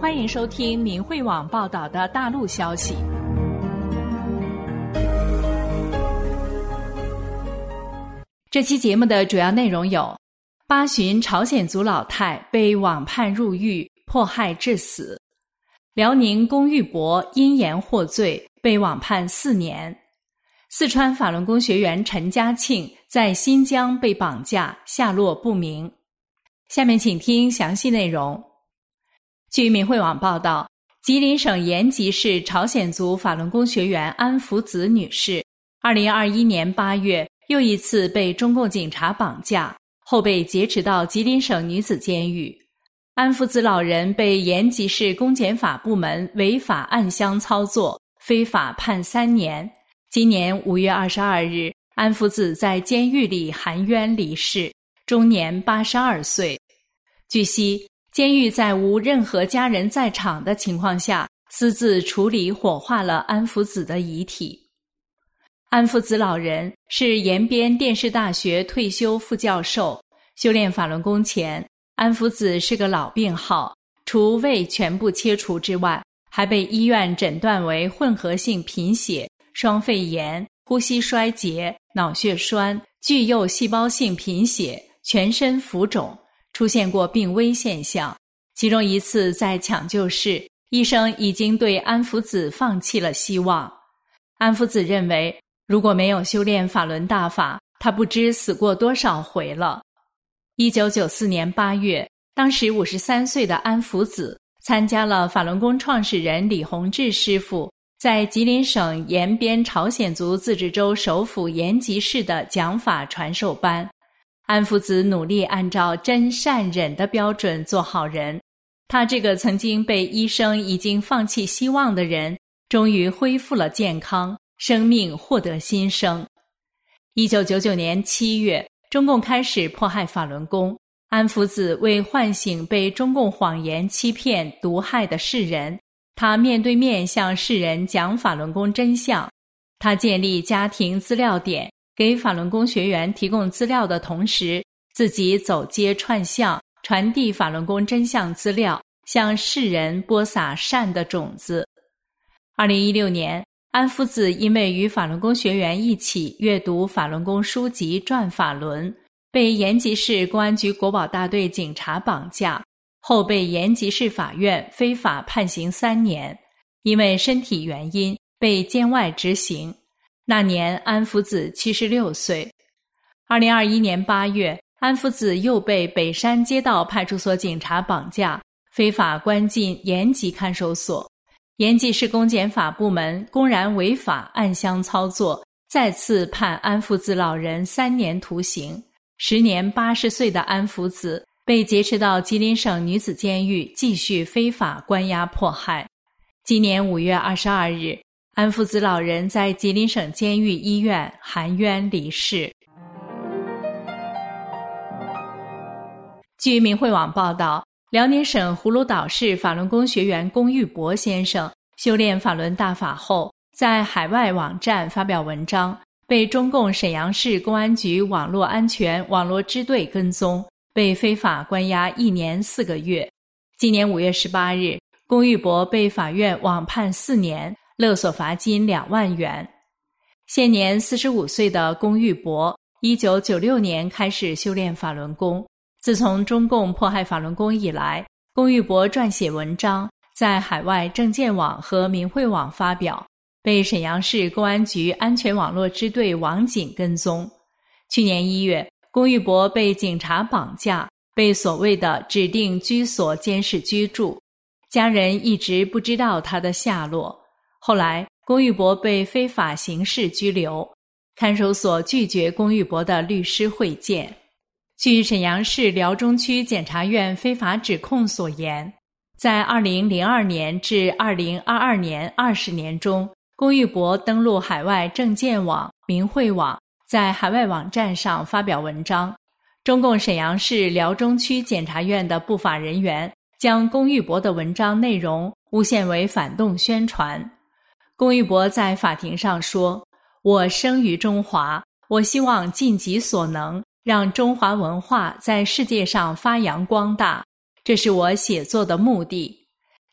欢迎收听明慧网报道的大陆消息。这期节目的主要内容有：八旬朝鲜族老太被网判入狱，迫害致死；辽宁龚玉博因言获罪，被网判4年；四川法轮功学员陈家庆在新疆被绑架，下落不明。下面请听详细内容。据明慧网报道，吉林省延吉市朝鲜族法轮功学员安福子女士2021年8月又一次被中共警察绑架，后被劫持到吉林省女子监狱。安福子老人被延吉市公检法部门违法暗箱操作，非法判3年。今年5月22日，安福子在监狱里含冤离世，终年82岁。据悉，监狱在无任何家人在场的情况下，私自处理火化了安福子的遗体。安福子老人是延边电视大学退休副教授，修炼法轮功前，安福子是个老病号，除胃全部切除之外，还被医院诊断为混合性贫血、双肺炎、呼吸衰竭、脑血栓、巨幼细胞性贫血，全身浮肿，出现过病危现象。其中一次在抢救室，医生已经对安福子放弃了希望。安福子认为，如果没有修炼法轮大法，他不知死过多少回了。1994年8月，当时53岁的安福子参加了法轮功创始人李洪志师傅在吉林省延边朝鲜族自治州首府延吉市的讲法传授班。安福子努力按照真善忍的标准做好人，他这个曾经被医生已经放弃希望的人，终于恢复了健康，生命获得新生。1999年7月，中共开始迫害法轮功，安福子为唤醒被中共谎言欺骗毒害的世人，他面对面向世人讲法轮功真相。他建立家庭资料点，给法轮功学员提供资料的同时，自己走街串巷，传递法轮功真相资料，向世人播撒善的种子。2016年，安福子因为与法轮功学员一起阅读法轮功书籍转法轮，被延吉市公安局国保大队警察绑架，后被延吉市法院非法判刑3年，因为身体原因被监外执行。那年安福子76岁。2021年8月，安福子又被北山街道派出所警察绑架，非法关进延吉看守所。延吉市公检法部门公然违法暗箱操作，再次判安福子老人3年徒刑。时年80岁的安福子被劫持到吉林省女子监狱，继续非法关押迫害。今年5月22日，安福子老人在吉林省监狱医院含冤离世。据明慧网报道，辽宁省葫芦岛市法轮功学员龚玉博先生修炼法轮大法后，在海外网站发表文章，被中共沈阳市公安局网络安全网络支队跟踪，被非法关押1年4个月。今年5月18日，龚玉博被法院网判4年，勒索罚金2万元。现年45岁的龚玉博1996年开始修炼法轮功。自从中共迫害法轮功以来，龚玉博撰写文章，在海外证件网和明慧网发表，被沈阳市公安局安全网络支队网警跟踪。去年1月，龚玉博被警察绑架，被所谓的指定居所监视居住，家人一直不知道他的下落。后来，龚玉博被非法刑事拘留，看守所拒绝龚玉博的律师会见。据沈阳市辽中区检察院非法指控所言，在2002年至2022年20年中，龚玉博登录海外证件网、明慧网，在海外网站上发表文章。中共沈阳市辽中区检察院的不法人员将龚玉博的文章内容诬陷为反动宣传。龚玉博在法庭上说：“我生于中华，我希望尽己所能，让中华文化在世界上发扬光大，这是我写作的目的。”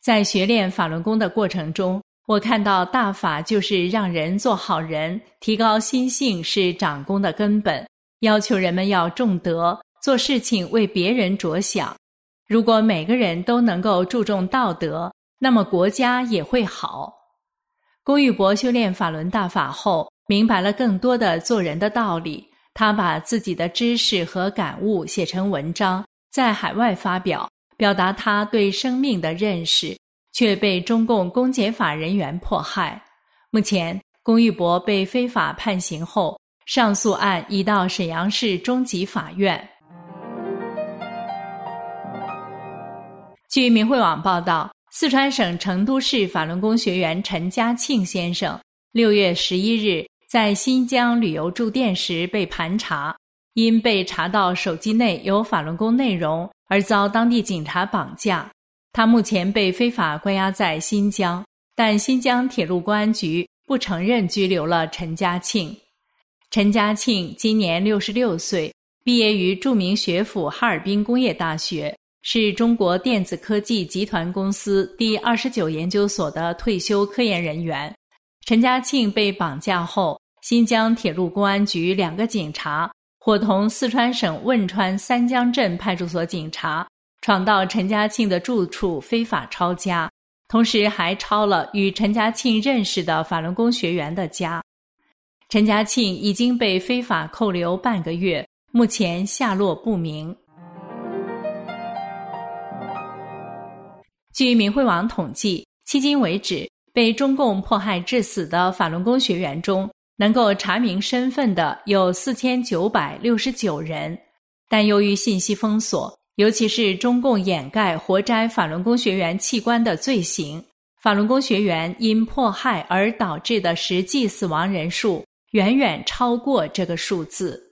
在学练法轮功的过程中，我看到大法就是让人做好人，提高心性是长功的根本，要求人们要重德，做事情为别人着想。如果每个人都能够注重道德，那么国家也会好。龚玉帛修炼法轮大法后，明白了更多的做人的道理，他把自己的知识和感悟写成文章，在海外发表，表达他对生命的认识，却被中共公检法人员迫害。目前，龚玉帛被非法判刑后，上诉案已到沈阳市中级法院。据明慧网报道，四川省成都市法轮功学员陈家庆先生6月11日在新疆旅游住店时被盘查，因被查到手机内有法轮功内容而遭当地警察绑架。他目前被非法关押在新疆，但新疆铁路公安局不承认拘留了陈家庆。陈家庆今年66岁，毕业于著名学府哈尔滨工业大学，是中国电子科技集团公司第29研究所的退休科研人员。陈家庆被绑架后，新疆铁路公安局2个警察伙同四川省汶川三江镇派出所警察闯到陈家庆的住处非法抄家，同时还抄了与陈家庆认识的法轮功学员的家。陈家庆已经被非法扣留半个月，目前下落不明。据明慧网统计，迄今为止，被中共迫害致死的法轮功学员中，能够查明身份的有4969人，但由于信息封锁，尤其是中共掩盖活摘法轮功学员器官的罪行，法轮功学员因迫害而导致的实际死亡人数远远超过这个数字。